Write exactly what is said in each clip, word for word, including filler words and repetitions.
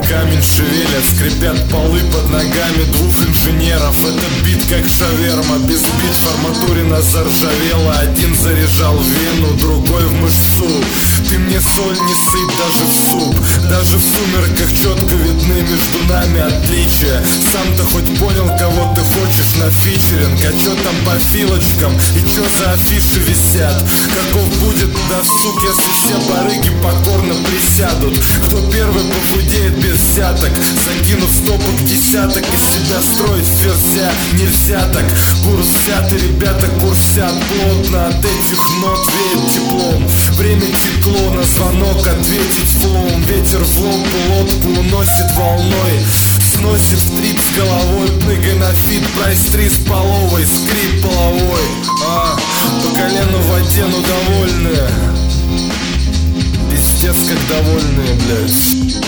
камень шевелят, скрипят полы под ногами двух инженеров. Это бит как шаверма, без бит арматурина заржавела. Один заряжал в вену, другой в мышцу. Ты мне соль не сыпь даже в суп. Даже в сумерках четко видны между нами отличия. Сам-то хоть понял, кого ты хочешь на фичеринг? А чё там по филочкам и чё за афиши висят? Каков будет досуг, если все барыги покорно присядут? Кто первый похудеет без взяток, закинув стопок десяток, из себя строить ферзя нельзя так. Курс взят, и ребята курсят плотно, от этих нот веет теплом. Время текло, на звонок ответить флоум. Ветер в лоб лодку уносит волной, сносит в трип с головой. Прыгай на фит, прайс три с половой, скрип половой. А, по колену в воде, ну довольные. Пиздец как довольные, блядь.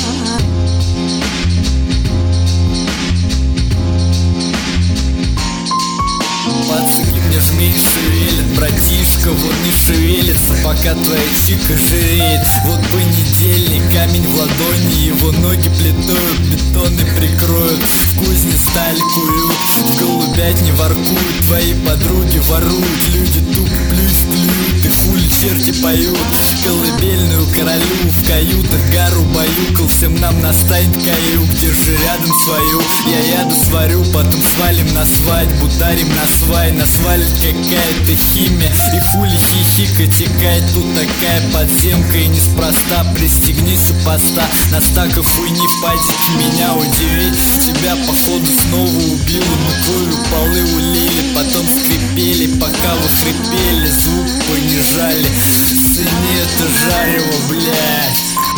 Пацаны, мне змей шевелит, братишка, вот не шевелится, пока твоя чика жиреет. Вот понедельник, камень в ладони, его ноги плетают, бетоны прикроют. В кузне сталь куют, в голубятне воркуют, твои подруги воруют. Люди тупо плюсь плюют, и хули черти поют. Колыбельную королю в каютах гару баюкал. Всем нам настанет каю, держи рядом свою. Я яду сварю, потом свалим на свадьбу, дарим на свай. Нас валит какая-то химия, и хули хихика текает. Тут такая подземка, и неспроста. Пристегни супоста, на стаках хуйни в патике меня удиви. Тебя походу снова убило, мы кровью полы улили, потом скрипели, пока вы хрипели, звук понижали. Цени это жарево, блядь.